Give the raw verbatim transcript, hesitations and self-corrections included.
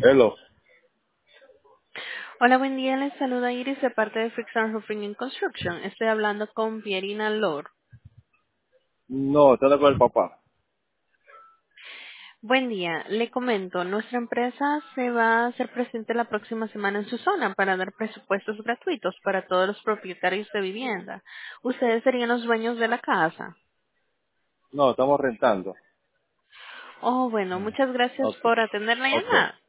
Hello. Hola, buen día. Les saluda Iris de parte de Friction Roofing and Construction. Estoy hablando con Pierina Lor. No, está con el papá. Buen día. Le comento, nuestra empresa se va a hacer presente la próxima semana en su zona para dar presupuestos gratuitos para todos los propietarios de vivienda. Ustedes serían los dueños de la casa. No, estamos rentando. Oh, bueno, muchas gracias Ok. por atender la Ok. llamada.